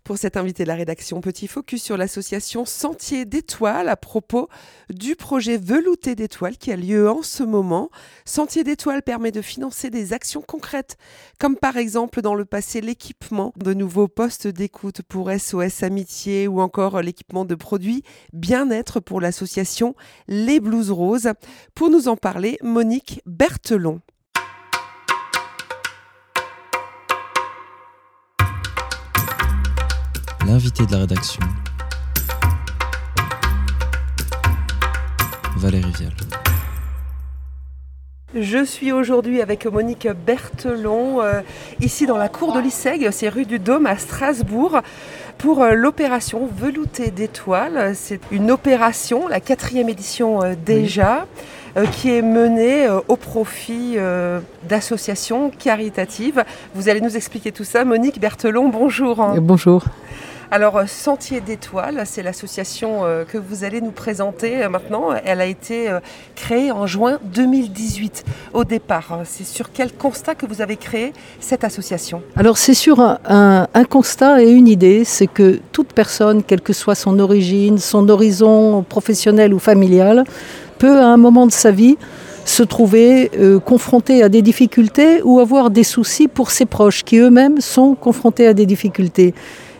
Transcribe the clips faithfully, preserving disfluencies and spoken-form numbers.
Pour cet invité de la rédaction, petit focus sur l'association Sentier d'étoiles à propos du projet Velouté d'étoiles qui a lieu en ce moment. Sentier d'étoiles permet de financer des actions concrètes, comme par exemple dans le passé l'équipement de nouveaux postes d'écoute pour S O S Amitié ou encore l'équipement de produits bien-être pour l'association Les Blouses Roses. Pour nous en parler, Monique Berthelon. L'invité de la rédaction, Valérie Vial. Je suis aujourd'hui avec Monique Berthelon, euh, ici dans la cour de l'Issègue, c'est rue du Dôme à Strasbourg, pour euh, l'opération Velouté d'étoiles. C'est une opération, la quatrième édition euh, déjà, oui. euh, qui est menée euh, au profit euh, d'associations caritatives. Vous allez nous expliquer tout ça. Monique Berthelon, bonjour. Et bonjour. Alors, Sentier d'étoiles, c'est l'association euh, que vous allez nous présenter euh, maintenant. Elle a été euh, créée en juin deux mille dix-huit. Au départ, c'est sur quel constat que vous avez créé cette association ? Alors, c'est sur un, un, un constat et une idée, c'est que toute personne, quelle que soit son origine, son horizon professionnel ou familial, peut à un moment de sa vie se trouver euh, confrontée à des difficultés ou avoir des soucis pour ses proches qui eux-mêmes sont confrontés à des difficultés.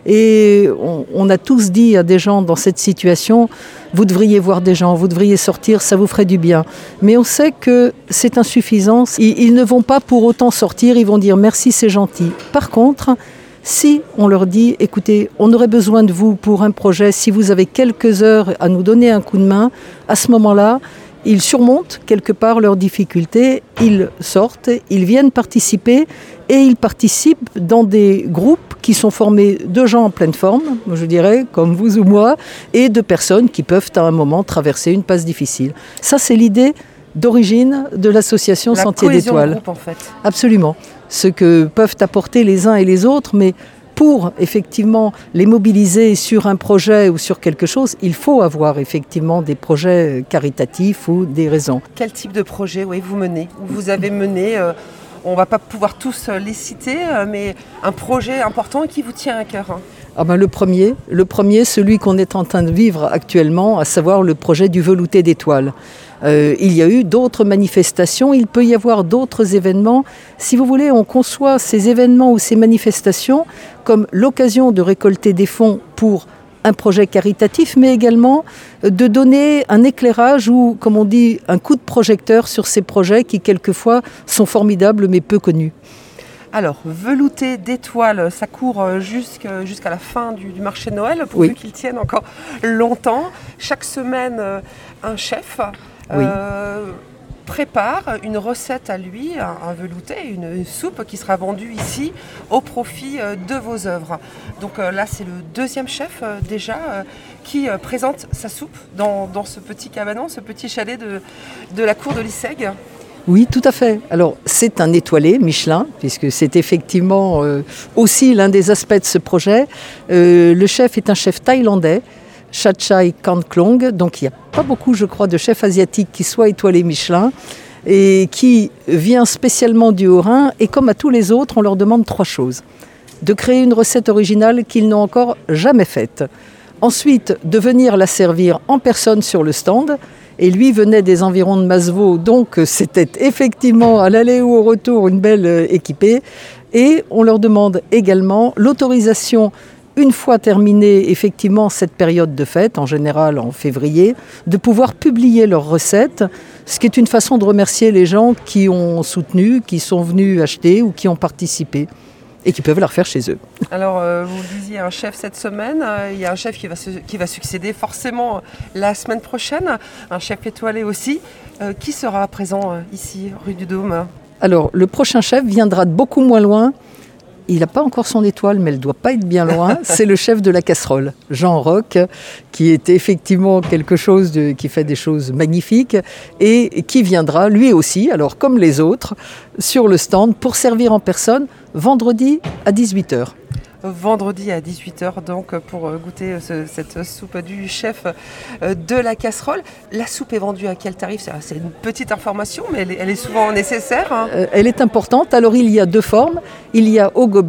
Et on, on a tous dit à des gens dans cette situation, vous devriez voir des gens, vous devriez sortir, ça vous ferait du bien. Mais on sait que c'est insuffisant. Ils, ils ne vont pas pour autant sortir, ils vont dire merci, c'est gentil. Par contre, si on leur dit, écoutez, on aurait besoin de vous pour un projet, si vous avez quelques heures à nous donner un coup de main, à ce moment-là, ils surmontent quelque part leurs difficultés, ils sortent, ils viennent participer et ils participent dans des groupes qui sont formés de gens en pleine forme, je dirais, comme vous ou moi, et de personnes qui peuvent à un moment traverser une passe difficile. Ça, c'est l'idée d'origine de l'association La Sentier d'étoiles. La cohésion de groupe, en fait. Absolument. Ce que peuvent apporter les uns et les autres, mais pour effectivement les mobiliser sur un projet ou sur quelque chose, il faut avoir effectivement des projets caritatifs ou des raisons. Quel type de projet oui, vous menez, ou vous avez mené euh, on ne va pas pouvoir tous les citer, euh, mais un projet important qui vous tient à cœur. Hein. Ah ben le premier, le premier, celui qu'on est en train de vivre actuellement, à savoir le projet du Velouté d'étoiles. Euh, il y a eu d'autres manifestations, il peut y avoir d'autres événements. Si vous voulez, on conçoit ces événements ou ces manifestations comme l'occasion de récolter des fonds pour un projet caritatif, mais également de donner un éclairage ou, comme on dit, un coup de projecteur sur ces projets qui, quelquefois, sont formidables mais peu connus. Alors, Velouté d'étoiles, ça court jusqu'à, jusqu'à la fin du, du marché de Noël, pourvu oui. qu'il tienne encore longtemps. Chaque semaine, un chef oui. euh, prépare une recette à lui, un, un velouté, une, une soupe qui sera vendue ici au profit de vos œuvres. Donc euh, là, c'est le deuxième chef euh, déjà euh, qui euh, présente sa soupe dans, dans ce petit cabanon, ce petit chalet de, de la cour de l'Issègue. Oui, tout à fait. Alors, c'est un étoilé Michelin, puisque c'est effectivement euh, aussi l'un des aspects de ce projet. Euh, le chef est un chef thaïlandais, Chachai Kanklong, donc il n'y a pas beaucoup, je crois, de chefs asiatiques qui soient étoilés Michelin, et qui vient spécialement du Haut-Rhin, et comme à tous les autres, on leur demande trois choses. De créer une recette originale qu'ils n'ont encore jamais faite. Ensuite, de venir la servir en personne sur le stand. Et lui venait des environs de Masevaux, donc c'était effectivement à l'aller ou au retour une belle équipée. Et on leur demande également l'autorisation, une fois terminée effectivement cette période de fête, en général en février, de pouvoir publier leurs recettes, ce qui est une façon de remercier les gens qui ont soutenu, qui sont venus acheter ou qui ont participé. Et qui peuvent la refaire chez eux. Alors, euh, vous disiez un chef cette semaine, euh, il y a un chef qui va, se, qui va succéder forcément la semaine prochaine, un chef étoilé aussi. Euh, qui sera présent euh, ici, rue du Dôme ? Alors, le prochain chef viendra de beaucoup moins loin. Il n'a pas encore son étoile, mais elle ne doit pas être bien loin. C'est le chef de la casserole, Jean Roch, qui est effectivement quelque chose de, qui fait des choses magnifiques et qui viendra, lui aussi, alors comme les autres, sur le stand pour servir en personne vendredi à dix-huit heures. Vendredi à dix-huit heures, donc, pour goûter ce, cette soupe du chef de la casserole. La soupe est vendue à quel tarif ? C'est, c'est une petite information, mais elle est, elle est souvent nécessaire. Hein. Elle est importante. Alors, il y a deux formes. Il y a au gobelet,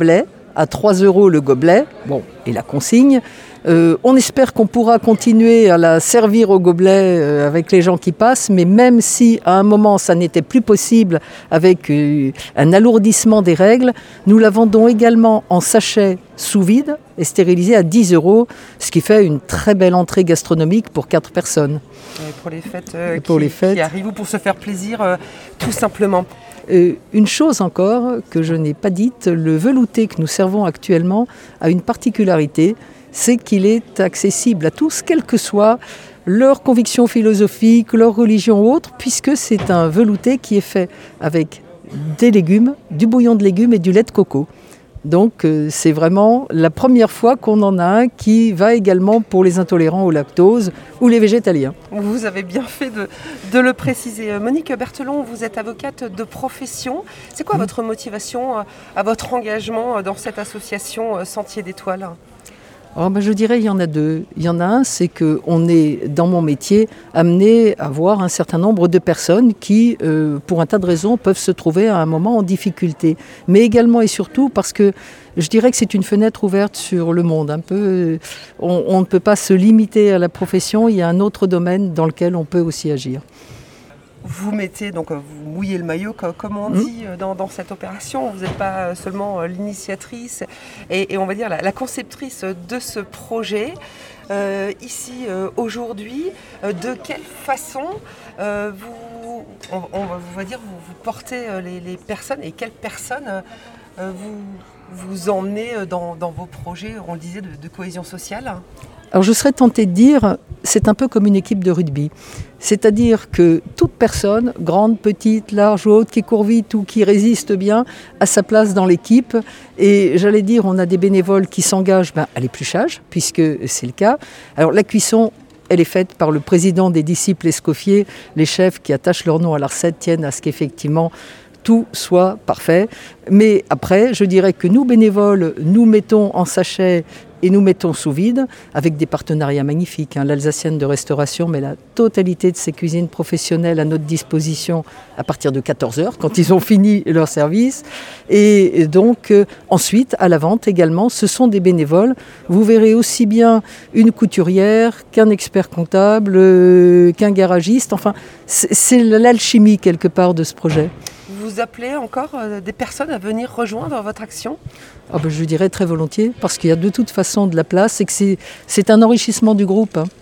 à trois euros le gobelet, bon, et la consigne. Euh, on espère qu'on pourra continuer à la servir au gobelet euh, avec les gens qui passent, mais même si à un moment ça n'était plus possible avec euh, un alourdissement des règles, nous la vendons également en sachet sous vide et stérilisé à dix euros, ce qui fait une très belle entrée gastronomique pour quatre personnes. Et pour les fêtes, euh, pour qui, les fêtes. qui arrivent ou pour se faire plaisir, euh, tout simplement. Euh, une chose encore que je n'ai pas dite, le velouté que nous servons actuellement a une particularité, c'est qu'il est accessible à tous, quelle que soit leur conviction philosophique, leur religion ou autre, puisque c'est un velouté qui est fait avec des légumes, du bouillon de légumes et du lait de coco. Donc euh, c'est vraiment la première fois qu'on en a un qui va également pour les intolérants au lactose ou les végétaliens. Vous avez bien fait de, de le préciser. Monique Berthelon, vous êtes avocate de profession. C'est quoi mmh. votre motivation à votre engagement dans cette association Sentier d'Étoiles ? Alors, ben, je dirais il y en a deux. Il y en a un, c'est qu'on est, dans mon métier, amené à voir un certain nombre de personnes qui, euh, pour un tas de raisons, peuvent se trouver à un moment en difficulté. Mais également et surtout parce que je dirais que c'est une fenêtre ouverte sur le monde. Un peu, on, on ne peut pas se limiter à la profession, il y a un autre domaine dans lequel on peut aussi agir. Vous mettez, donc vous mouillez le maillot, comme on dit, mmh. dans, dans cette opération. Vous n'êtes pas seulement l'initiatrice et, et on va dire la, la conceptrice de ce projet. Euh, ici, euh, aujourd'hui, euh, de quelle façon euh, vous, on, on, on va dire, vous, vous portez les, les personnes et quelles personnes euh, vous, vous emmenez dans, dans vos projets, on le disait, de, de cohésion sociale ? Alors je serais tentée de dire, c'est un peu comme une équipe de rugby. C'est-à-dire que toute personne, grande, petite, large ou haute, qui court vite ou qui résiste bien, a sa place dans l'équipe. Et j'allais dire, on a des bénévoles qui s'engagent ben, à l'épluchage, puisque c'est le cas. Alors la cuisson, elle est faite par le président des disciples Escoffier. Les chefs qui attachent leur nom à la recette tiennent à ce qu'effectivement tout soit parfait. Mais après, je dirais que nous, bénévoles, nous mettons en sachet et nous mettons sous vide avec des partenariats magnifiques. Hein. L'Alsacienne de restauration met la totalité de ses cuisines professionnelles à notre disposition à partir de quatorze heures, quand ils ont fini leur service. Et donc, euh, ensuite, à la vente également, ce sont des bénévoles. Vous verrez aussi bien une couturière qu'un expert comptable, euh, qu'un garagiste. Enfin, c'est, c'est l'alchimie quelque part de ce projet. Vous appelez encore euh, des personnes à venir rejoindre votre action ? Oh ben, je dirais très volontiers, parce qu'il y a de toute façon de la place et que c'est, c'est un enrichissement du groupe. Hein.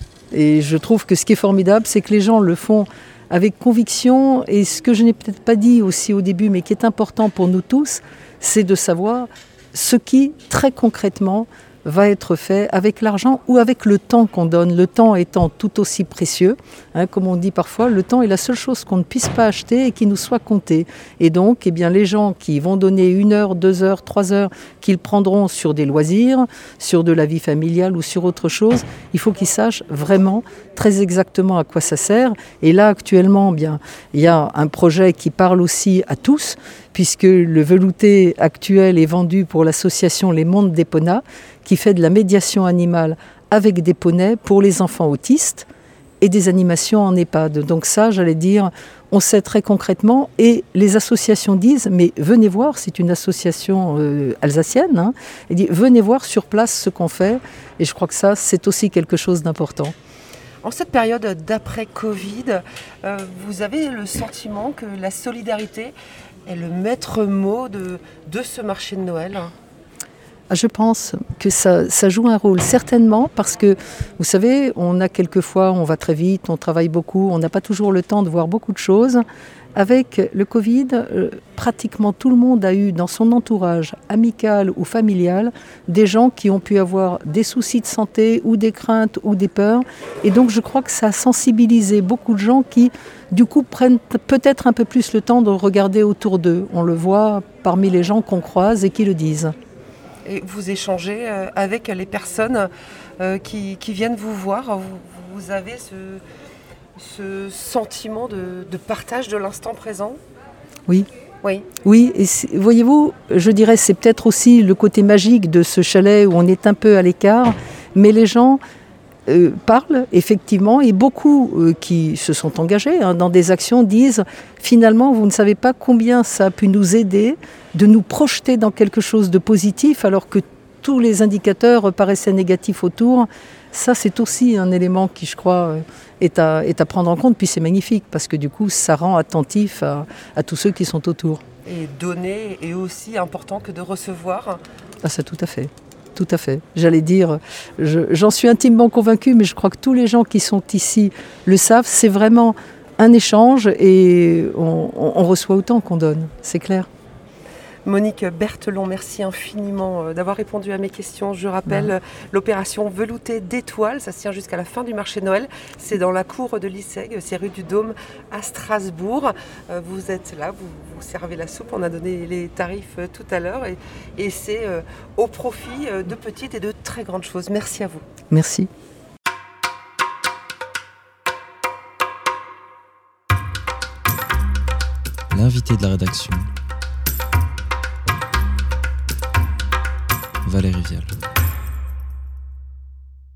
Et je trouve que ce qui est formidable, c'est que les gens le font avec conviction. Et ce que je n'ai peut-être pas dit aussi au début, mais qui est important pour nous tous, c'est de savoir ce qui, très concrètement, va être fait avec l'argent ou avec le temps qu'on donne, le temps étant tout aussi précieux. Hein, comme on dit parfois, le temps est la seule chose qu'on ne puisse pas acheter et qui nous soit compté. Et donc, eh bien, les gens qui vont donner une heure, deux heures, trois heures, qu'ils prendront sur des loisirs, sur de la vie familiale ou sur autre chose, il faut qu'ils sachent vraiment très exactement à quoi ça sert. Et là, actuellement, eh bien, il y a un projet qui parle aussi à tous, puisque le velouté actuel est vendu pour l'association Les Mondes d'Épona, qui fait de la médiation animale avec des poneys pour les enfants autistes et des animations en EHPAD. Donc ça, j'allais dire, on sait très concrètement, et les associations disent, mais venez voir, c'est une association euh, alsacienne, hein, et dit, venez voir sur place ce qu'on fait, et je crois que ça, c'est aussi quelque chose d'important. En cette période d'après-Covid, euh, vous avez le sentiment que la solidarité est le maître mot de, de ce marché de Noël ? Je pense que ça, ça joue un rôle, certainement, parce que, vous savez, on a quelquefois, on va très vite, on travaille beaucoup, on n'a pas toujours le temps de voir beaucoup de choses. Avec le Covid, euh, pratiquement tout le monde a eu dans son entourage amical ou familial des gens qui ont pu avoir des soucis de santé ou des craintes ou des peurs. Et donc je crois que ça a sensibilisé beaucoup de gens qui, du coup, prennent peut-être un peu plus le temps de regarder autour d'eux. On le voit parmi les gens qu'on croise et qui le disent. Et vous échangez avec les personnes qui, qui viennent vous voir. Vous, vous avez ce, ce sentiment de, de partage de l'instant présent ? Oui. Oui. Oui, et voyez-vous, je dirais c'est peut-être aussi le côté magique de ce chalet où on est un peu à l'écart, mais les gens euh, parlent effectivement, et beaucoup euh, qui se sont engagés hein, dans des actions disent finalement vous ne savez pas combien ça a pu nous aider de nous projeter dans quelque chose de positif alors que tous les indicateurs paraissaient négatifs autour. Ça c'est aussi un élément qui je crois est à, est à prendre en compte, puis c'est magnifique parce que du coup ça rend attentif à, à tous ceux qui sont autour. Et donner est aussi important que de recevoir. Ah ça tout à fait. Tout à fait. J'allais dire, je, j'en suis intimement convaincue, mais je crois que tous les gens qui sont ici le savent, c'est vraiment un échange et on, on, on reçoit autant qu'on donne, c'est clair. Monique Berthelon, merci infiniment d'avoir répondu à mes questions. Je rappelle ouais. l'opération Velouté d'étoiles, ça se tient jusqu'à la fin du marché Noël. C'est dans la cour de l'I S E G, c'est rue du Dôme à Strasbourg. Vous êtes là, vous, vous servez la soupe, on a donné les tarifs tout à l'heure et, et c'est au profit de petites et de très grandes choses. Merci à vous. Merci. L'invité de la rédaction, Valérie Vial.